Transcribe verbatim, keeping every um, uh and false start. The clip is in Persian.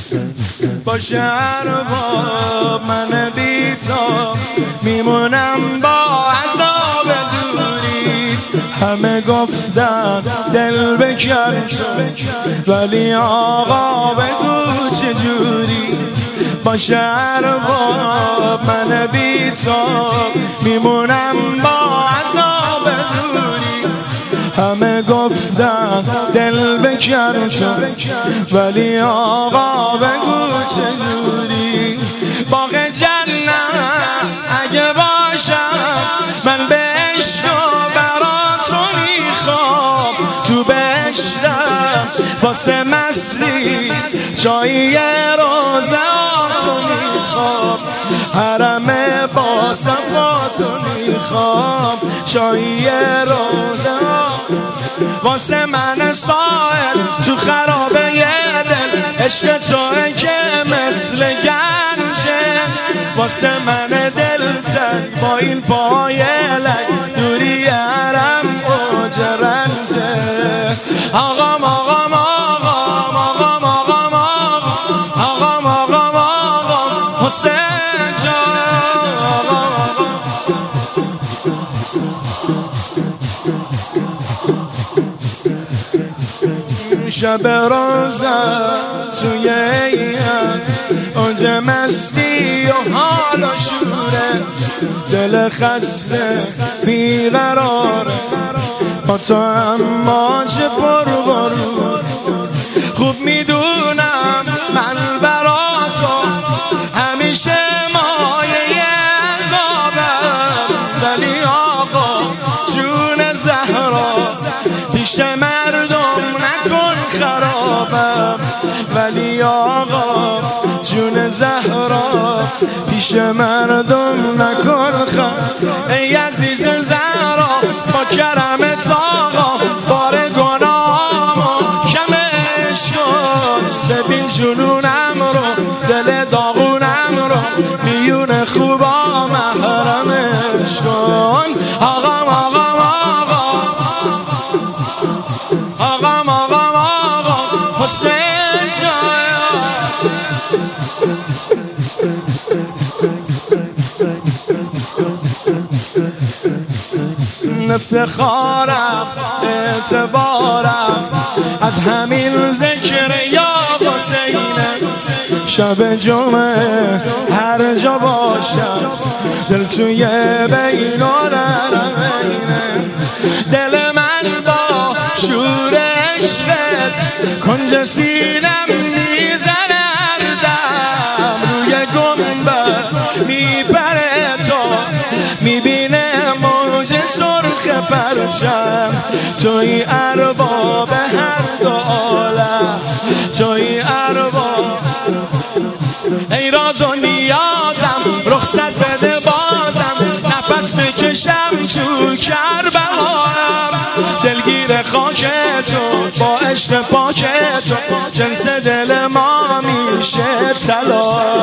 با شهر با من بی‌تاب میمونم با عذاب دوری. همه گفتن دل بکن ولی آقا بگو چجوری. با شهر با من بی‌تاب میمونم با عذاب دوری. همه گفتن دل بکن ولی آقا بگو چجوری. باغ جنت اگه باشم من به عشق و برا تو میخوام. تو بهشتم واسه مستی جایی روزه تو میخوام. حرم با صفاتو میخوام چایی روزه واسه من سائل تو خرابه دل. عشق توه که مثل گنجه واسه من دل تن با این پای لنگ دوری حرم اوج رنجه. آقام آقام آقام آقام آقام آقام آقام آقام حسین جان. شب روزه توی ایام اوج مستی و حال و شوره. دل خسته بیقراره با تو اما چه پربارون. خوب میدونم من برا تو همیشه مایه عذابم. ولی آقا جون زهرا پیش مردم نکن خرابم. ولی آقا جون زهرا پیش مردم نکن خرابم. ای عزیز زهرا با کرمت آقا بار گناهامو کمش کن. ببین جنونم رو دل داغونم رو میون خوبا محرمش کن. آقام آقام آقام آقام آقام آقام حسین جان. افتخارم اعتبارم از همین ذکر یا حسینه. شب جمعه هر جا باشم دل توی بین الحرمینه. دل من با شور عشقت کنج سینم میزنه هردم. روی گنبد میبره تو میبینه موج سرخ پرچم. توی ارباب هر دو عالم توی ارباب. ای راز و نیازم رخصت بده بازم نفس بکشم تو کربلام. دلگیر خاک تو با عشق پاک تو جنس دل ما میشه طلا.